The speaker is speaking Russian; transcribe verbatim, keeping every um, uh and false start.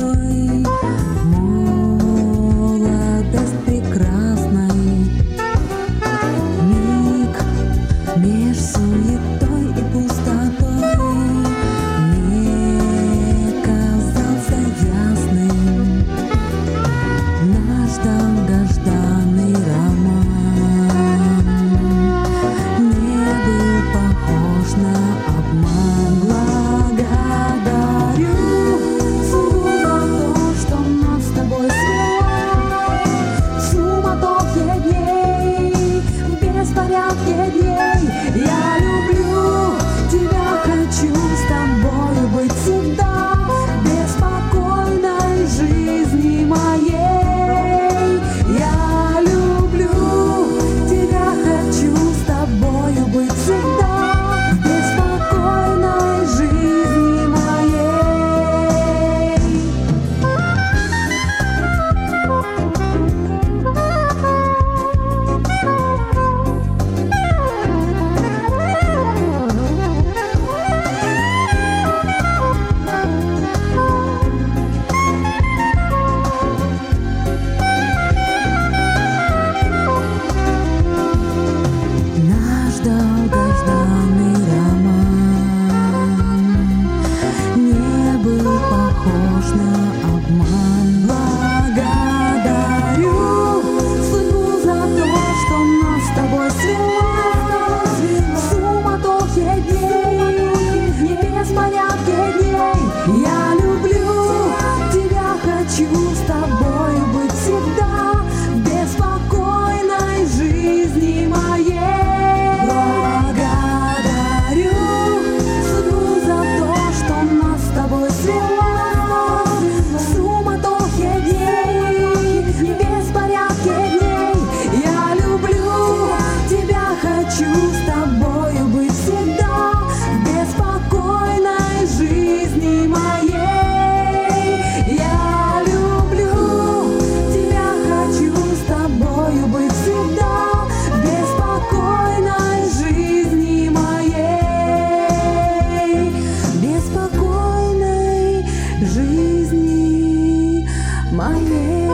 тобой. Молодость прекрасной, миг меж суетой и пустотой мне казался ясным наш долгожданный роман. Не был похож на обман. Благодарю судьбу за то, что нас с тобой свела. В суматохе дней, в беспорядке дней я люблю тебя, хочу с тобою быть всегда. В беспокойной жизни моей я люблю тебя, хочу с тобою быть всегда. В беспокойной жизни моей. Наш долгожданный роман не был похож на обман. Благодарю судьбу за то, что нас с тобой свела. В суматохе дней, в беспорядке дней я люблю тебя, хочу с тобой быть всегда. В беспокойной жизни моей благодарю судьбу за то, что нас с тобой свела. В суматохе дней, в беспорядке дней я люблю тебя, хочу с тобою быть всегда. В беспокойной жизни моей я люблю тебя, хочу с тобою быть всегда. В беспокойной жизни моей, беспокойной жизни моей.